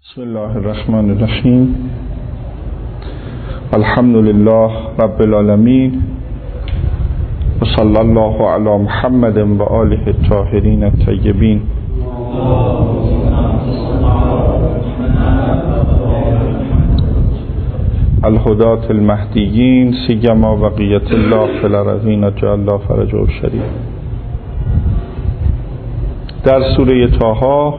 بسم الله الرحمن الرحیم. الحمد لله رب العالمین و صلی الله علی محمد و آله الطاهرین الطیبین. الهداة المهدیین سیما بقیة الله فی الارضین جعل الله فرجه الشریف. در سوره طه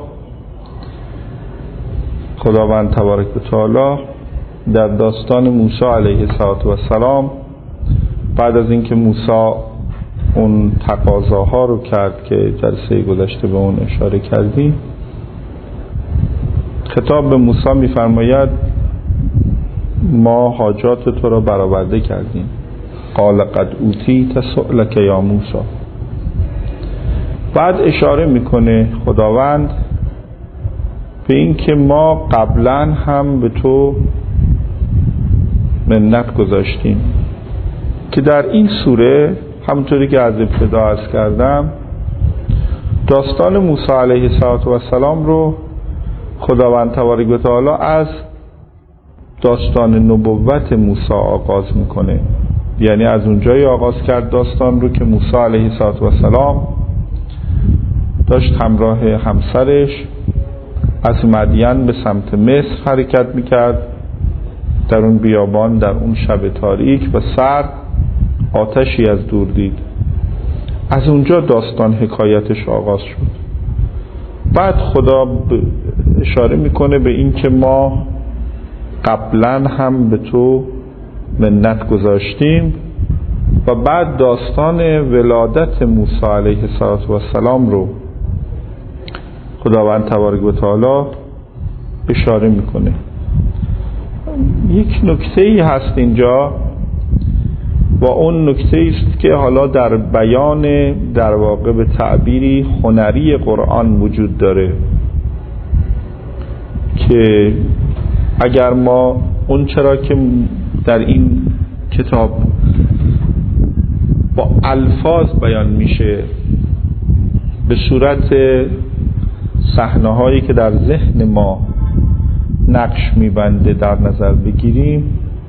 خداوند تبارک و تعالی در داستان موسی علیه السلام بعد از اینکه موسی اون تقاضاها رو کرد که جلسه گذشته به اون اشاره کردیم، خطاب به موسی می‌فرماید ما حاجات تو را برآورده کردیم. قال قد اوتیت سؤلک یا موسی. بعد اشاره میکنه خداوند به این که ما قبلا هم به تو منت گذاشتیم که در این سوره همونطوری که از ابتدا عرض کردم داستان موسی علیه السلام رو خداوند تبارک و تعالی از داستان نبوت موسی آغاز میکنه. یعنی از اونجایی آغاز کرد داستان رو که موسی علیه السلام داشت همراه همسرش از مدین به سمت مصر حرکت میکرد. در اون بیابان در اون شب تاریک و سرد آتشی از دور دید. از اونجا داستان حکایتش آغاز شد. بعد خدا اشاره میکنه به این که ما قبلا هم به تو منت گذاشتیم و بعد داستان ولادت موسی علیه السلام رو خداوند تبارک و تعالی اشاره میکنه. یک نکته ای هست اینجا و اون نکته است که حالا در بیان در واقع به تعبیری هنری قرآن وجود داره که اگر ما اون چرا که در این کتاب با الفاظ بیان میشه به صورت صحنه‌هایی که در ذهن ما نقش میبنده در نظر بگیریم،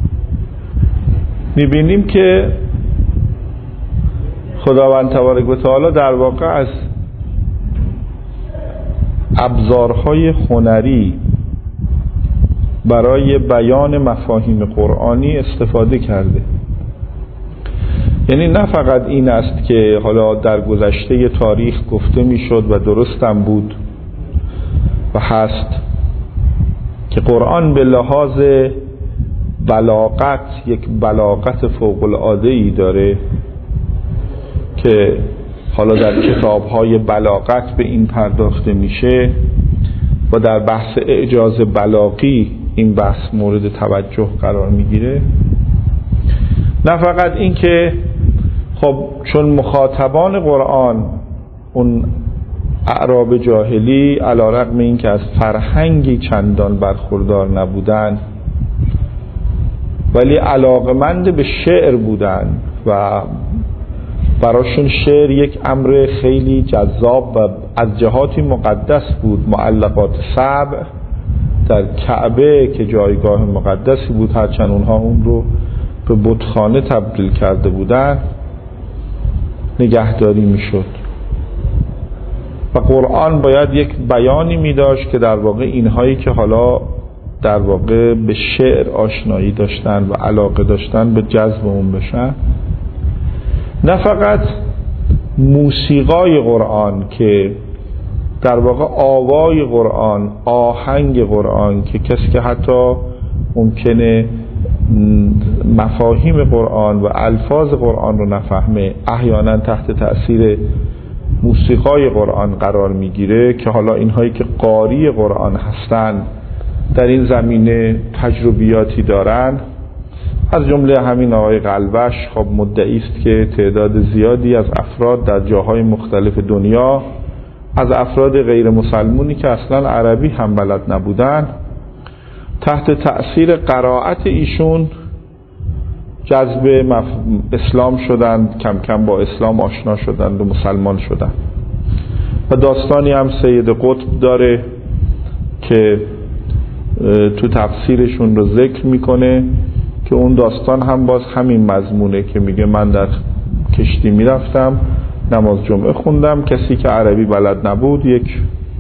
میبینیم که خداوند تبارک و تعالی در واقع از ابزارهای هنری برای بیان مفاهیم قرآنی استفاده کرده. یعنی نه فقط این است که حالا در گذشته تاریخ گفته میشد و درستم بود و هست که قرآن به لحاظ بلاغت یک بلاغت فوق العاده‌ای داره که حالا در کتاب‌های بلاغت به این پرداخته میشه و در بحث اعجاز بلاغی این بحث مورد توجه قرار میگیره. نه فقط این که خب چون مخاطبان قرآن اون اعراب جاهلی علیرغم این که از فرهنگی چندان برخوردار نبودن ولی علاقمند به شعر بودن و براشون شعر یک امر خیلی جذاب و از جهاتی مقدس بود. معلقات سبع در کعبه که جایگاه مقدسی بود، هرچند اونها اون رو به بتخانه تبدیل کرده بودن، نگهداری میشد و قرآن باید یک بیانی می داشت که در واقع اینهایی که حالا در واقع به شعر آشنایی داشتن و علاقه داشتن به جذب اون بشن. نه فقط موسیقای قرآن که در واقع آوای قرآن، آهنگ قرآن که کسی که حتی ممکنه مفاهیم قرآن و الفاظ قرآن رو نفهمه احیانا تحت تأثیر موسیقای قرآن قرار میگیره که حالا اینهایی که قاری قرآن هستن در این زمینه تجربیاتی دارن. از جمله همین آقای قلبش خب مدعی است که تعداد زیادی از افراد در جاهای مختلف دنیا از افراد غیر مسلمونی که اصلا عربی هم بلد نبودن تحت تأثیر قرائت ایشون جذب اسلام شدند، کم کم با اسلام آشنا شدند و مسلمان شدند. و داستانی هم سید قطب داره که تو تفسیرشون رو ذکر میکنه که اون داستان هم باز همین مضمونه که میگه من در کشتی میرفتم نماز جمعه خوندم، کسی که عربی بلد نبود، یک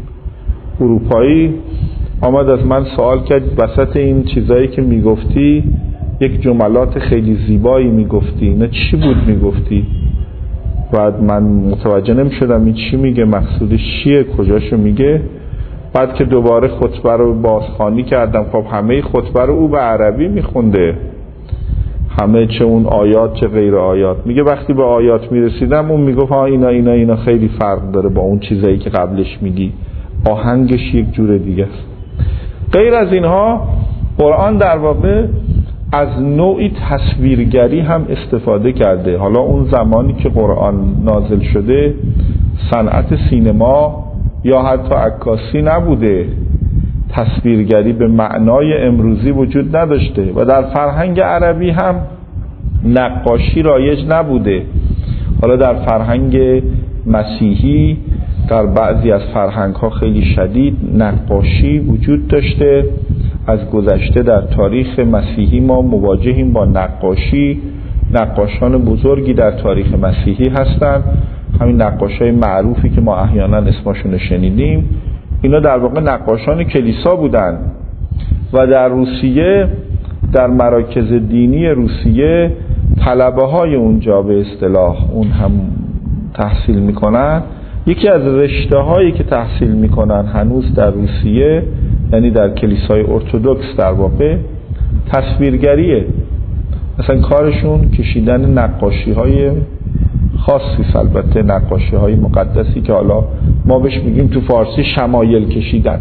اروپایی آمد از من سوال کرد وسط این چیزایی که میگفتی یک جملات خیلی زیبایی میگفتی، نه چی بود میگفتی؟ بعد من متوجه نمیشدم این چی میگه، مقصودش چیه، کجاشو میگه. بعد که دوباره خطبه رو بازخوانی کردم، خب همه خطبه رو او به عربی میخونده، همه، چه اون آیات چه غیر آیات. میگه وقتی به آیات میرسیدم اون میگفت ها اینا خیلی فرق داره با اون چیزایی که قبلش میگی، آهنگش یک جور دیگه است. غیر از اینها قرآن در واقع از نوعی تصویرگری هم استفاده کرده. حالا اون زمانی که قرآن نازل شده صنعت سینما یا حتی عکاسی نبوده، تصویرگری به معنای امروزی وجود نداشته و در فرهنگ عربی هم نقاشی رایج نبوده. حالا در فرهنگ مسیحی در بعضی از فرهنگ ها خیلی شدید نقاشی وجود داشته. از گذشته در تاریخ مسیحی ما مواجهیم با نقاشی. نقاشان بزرگی در تاریخ مسیحی هستند، همین نقاشای معروفی که ما احیانا اسمشون شنیدیم، اینا در واقع نقاشان کلیسا بودن و در روسیه در مراکز دینی روسیه طلبه های اونجا به اصطلاح اون هم تحصیل میکنن. یکی از رشته هایی که تحصیل میکنن هنوز در روسیه، یعنی در کلیسای ارتدوکس در واقع، تصویرگریه. مثلا کارشون کشیدن نقاشی های خاصی، البته نقاشی های مقدسی که حالا ما بهش میگیم تو فارسی شمایل کشیدن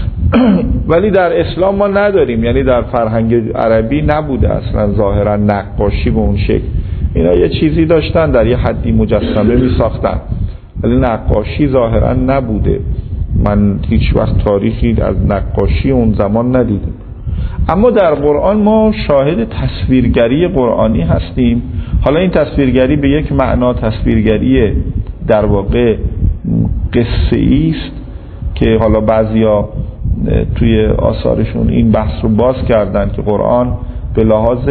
ولی در اسلام ما نداریم، یعنی در فرهنگ عربی نبوده اصلا ظاهرا نقاشی به اون شکل. اینا یه چیزی داشتن در یه حدی مجسمه میساختن ولی نقاشی ظاهرا نبوده. من هیچ وقت تاریخی از نقاشی اون زمان ندیدم. اما در قرآن ما شاهد تصویرگری قرآنی هستیم. حالا این تصویرگری به یک معنا تصویرگری در واقع قصه‌ای است که حالا بعضیا توی آثارشون این بحث رو باز کردن که قرآن به لحاظ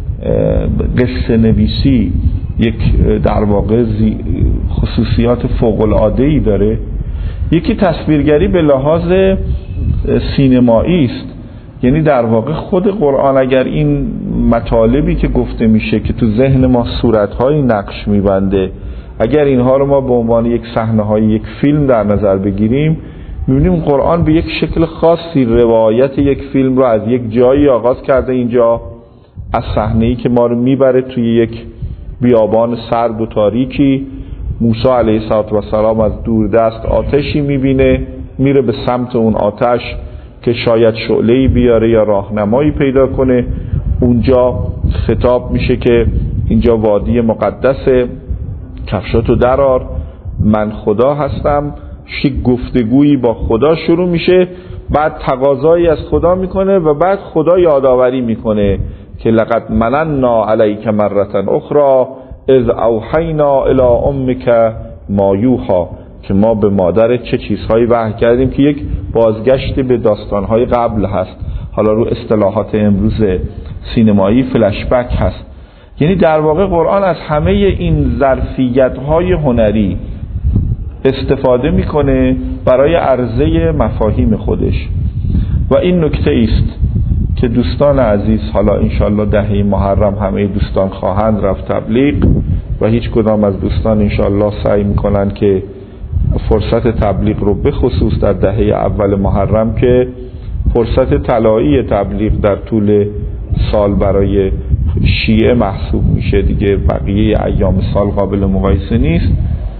قصه نویسی یک در واقع خصوصیات فوق العاده‌ای داره. یکی تصویرگری به لحاظ سینمایی است، یعنی در واقع خود قرآن اگر این مطالبی که گفته میشه که تو ذهن ما صورت‌های نقش میبنده، اگر اینها رو ما به عنوان یک صحنه‌های یک فیلم در نظر بگیریم، می‌بینیم قرآن به یک شکل خاصی روایت یک فیلم رو از یک جایی آغاز کرده. اینجا از صحنه‌ای که ما رو میبره توی یک بیابان سرد و تاریکی، موسی علیه السلام از دوردست آتشی میبینه، میره به سمت اون آتش که شاید شعله‌ای بیاره یا راهنمایی پیدا کنه. اونجا خطاب میشه که اینجا وادی مقدسه، کفشاتو درار، من خدا هستم. یک گفتگویی با خدا شروع میشه، بعد تقاضایی از خدا میکنه و بعد خدا یادآوری میکنه که لقد مننا علیک مرة اخرى اذ اوحینا الی امک ما یوحی، که ما به مادرت چه چیزهایی وحی کردیم، که یک بازگشت به داستانهای قبل هست. حالا رو اصطلاحات امروز سینمایی فلشبک هست. یعنی در واقع قرآن از همه این ظرفیت‌های هنری استفاده میکنه برای عرضه مفاهیم خودش. و این نکته است که دوستان عزیز، حالا انشالله دهه محرم همه دوستان خواهند رفت تبلیغ و هیچ کدام از دوستان انشالله سعی میکنن که فرصت تبلیغ رو به خصوص در دهه اول محرم که فرصت طلایی تبلیغ در طول سال برای شیعه محسوب میشه دیگه، بقیه ایام سال قابل مقایسه نیست،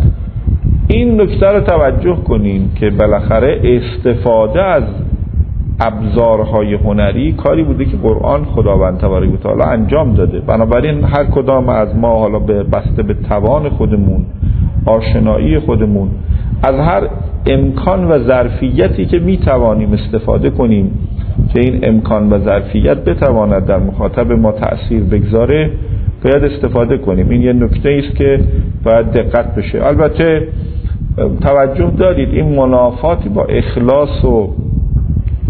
این نکته رو توجه کنین که بالاخره استفاده از ابزارهای هنری کاری بوده که قرآن خداوند تبارک و تعالی انجام داده. بنابراین هر کدام از ما حالا به بسته به توان خودمون، آشنایی خودمون، از هر امکان و ظرفیتی که میتوانیم استفاده کنیم که این امکان و ظرفیت بتواند در مخاطب ما تأثیر بگذاره، باید استفاده کنیم. این یه نکته است که باید دقت بشه. البته توجه دارید این منافاتی با اخلاص و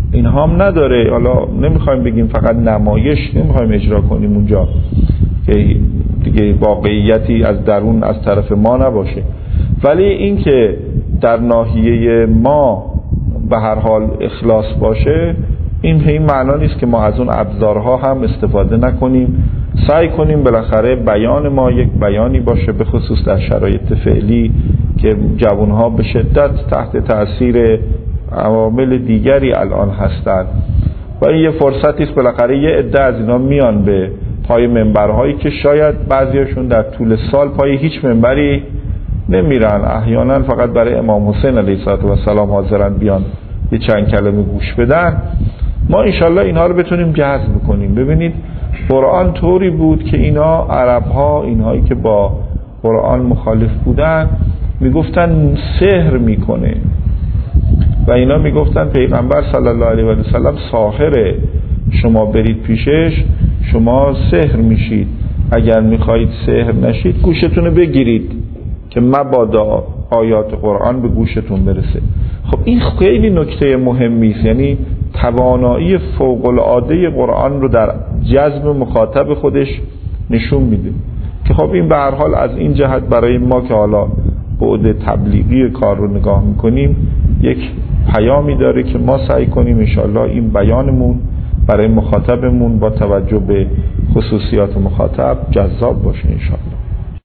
اینها هم نداره. حالا نمیخوایم بگیم فقط نمایش، نمیخوایم اجرا کنیم اونجا که دیگه واقعیتی از درون از طرف ما نباشه، ولی این که در ناحیه ما به هر حال اخلاص باشه، این معنا نیست که ما از اون ابزارها هم استفاده نکنیم. سعی کنیم بالاخره بیان ما یک بیانی باشه، به خصوص در شرایط فعلی که جوانها به شدت تحت تأثیر عوامل دیگری الان هستند و این یه فرصتی است. بالاخره یه عده از اینا میان به پای منبرهایی که شاید بعضیاشون در طول سال پای هیچ منبری نمیرن، احیانا فقط برای امام حسین علیه السلام حاضرن بیان یه چند کلمه گوش بدن. ما انشالله اینها رو بتونیم جذب کنیم. ببینید قرآن طوری بود که اینا عربها، اینهایی که با قرآن مخالف بودن، میگفتن سحر میکنه و اینا میگفتن پیغمبر صلی الله علیه و سلم ساحره، شما برید پیشش شما سحر میشید، اگر میخواهید سحر نشید گوشتون رو بگیرید که مبادا آیات قرآن به گوشتون برسه. خب این خیلی نکته مهمی است، یعنی توانایی فوق العاده قرآن رو در جذب مخاطب خودش نشون میده که خب این به هر حال از این جهت برای ما که حالا بعد تبلیغی کار رو نگاه میکنیم یک پیامی داره که ما سعی کنیم انشاءالله این بیانمون برای مخاطبمون با توجه به خصوصیات مخاطب جذاب باشه انشاءالله.